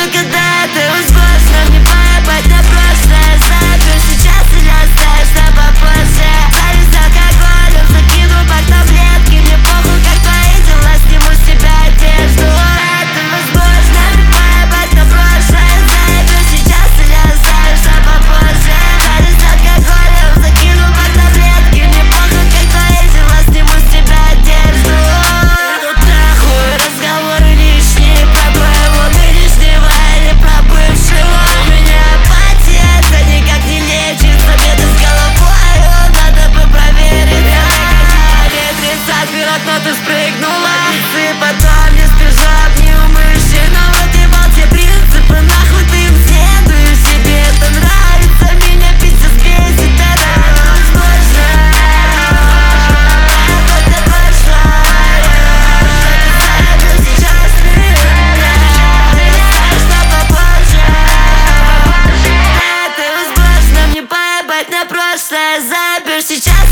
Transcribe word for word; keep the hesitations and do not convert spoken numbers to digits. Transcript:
буду, когда ты возможно. Мне поебать на прошлое. Запер сейчас или оставишь на попозже. Завис алкоголем, закину под таблетки. Мне похуй, как твои дела, сниму с себя одежду. Это возможно. Мне поебать на прошлое. Запер сейчас или оставишь на попозже. Завис алкоголем, закину под таблетки. Мне похуй, как твои дела, сниму с себя одежду. Идут нахуй разговоры лишние про твоего нынешнего или про бывшего. У меня апатия, это никак не лечится. Беды с головой, надо бы проверить. Ветрится от окно, ты спрыгнула. И потом не сбежав неумышленно. Вот ебал все принципы, нахуй ты им следуешь. Себе это нравится, меня пиздец бесит. Это возможно. Это прошлое. Это сейчас ты оставишь на попозже. Это возможно. Мне поебать на прошлое. Запер сейчас